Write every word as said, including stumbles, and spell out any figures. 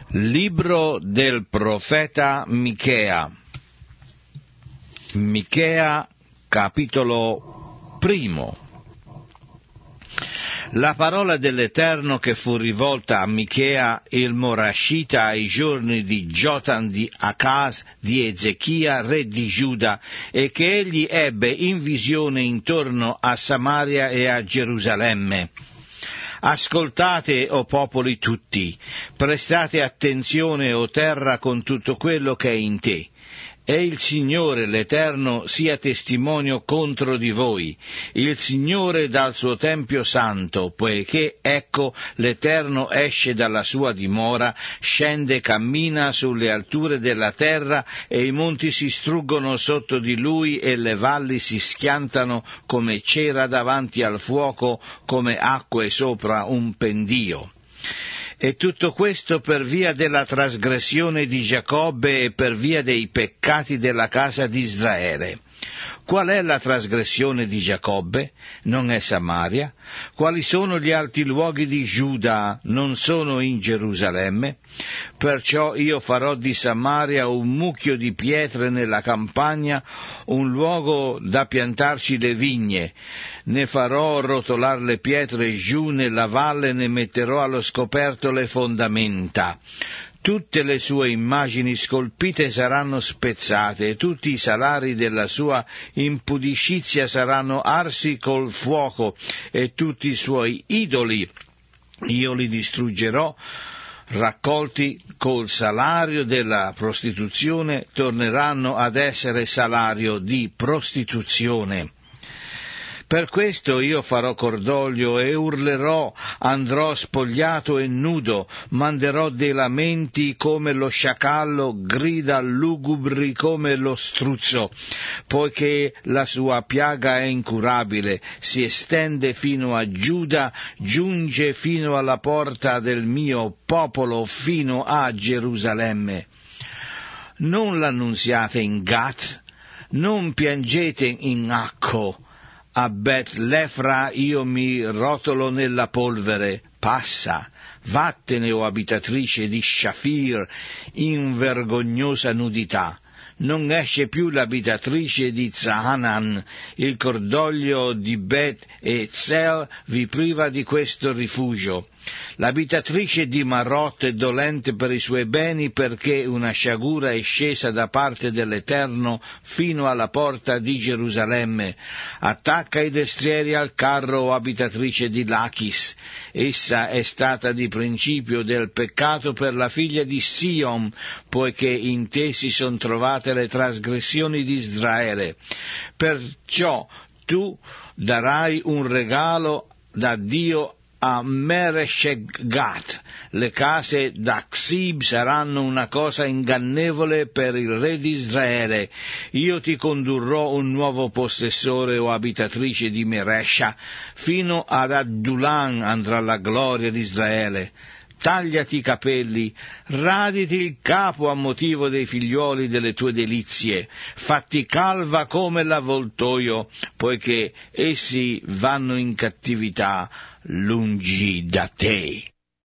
Libro del profeta Michea. Michea, capitolo primo. La parola dell'Eterno che fu rivolta a Michea il Morashita ai giorni di Jotam di Acaz di Ezechia, re di Giuda, e che egli ebbe in visione intorno a Samaria e a Gerusalemme. Ascoltate, o popoli tutti, prestate attenzione, o terra, con tutto quello che è in te. E il Signore, l'Eterno, sia testimonio contro di voi, il Signore dal suo Tempio santo, poiché, ecco, l'Eterno esce dalla sua dimora, scende, cammina sulle alture della terra, e i monti si struggono sotto di lui, e le valli si schiantano come cera davanti al fuoco, come acque sopra un pendio. E tutto questo per via della trasgressione di Giacobbe e per via dei peccati della casa di Israele. Qual è la trasgressione di Giacobbe? Non è Samaria? Quali sono gli alti luoghi di Giuda? Non sono in Gerusalemme? Perciò io farò di Samaria un mucchio di pietre nella campagna, un luogo da piantarci le vigne. Ne farò rotolar le pietre giù nella valle, ne metterò allo scoperto le fondamenta. Tutte le sue immagini scolpite saranno spezzate, e tutti i salari della sua impudicizia saranno arsi col fuoco, e tutti i suoi idoli io li distruggerò, raccolti col salario della prostituzione, torneranno ad essere salario di prostituzione. Per questo io farò cordoglio e urlerò, andrò spogliato e nudo, manderò dei lamenti come lo sciacallo, grida lugubri come lo struzzo, poiché la sua piaga è incurabile, si estende fino a Giuda, giunge fino alla porta del mio popolo, fino a Gerusalemme. Non l'annunziate in Gat, non piangete in Acco. A Bet Lefra io mi rotolo nella polvere, passa, vattene, o abitatrice di Shafir, in vergognosa nudità. Non esce più l'abitatrice di Zahanan, il cordoglio di Bet Ezel vi priva di questo rifugio. L'abitatrice di Marot è dolente per i suoi beni, perché una sciagura è scesa da parte dell'Eterno fino alla porta di Gerusalemme. Attacca i destrieri al carro, o abitatrice di Lachis. Essa è stata di principio del peccato per la figlia di Sion, poiché in te si son trovate le trasgressioni di Israele. Perciò tu darai un regalo da Dio a Meresheg-Gat. Le case d'Aksib saranno una cosa ingannevole per il re di Israele. Io ti condurrò un nuovo possessore, o abitatrice di Meresha, fino ad Adullam andrà la gloria di Israele. Tagliati i capelli, raditi il capo a motivo dei figlioli delle tue delizie, fatti calva come l'avvoltoio, poiché essi vanno in cattività lungi da te.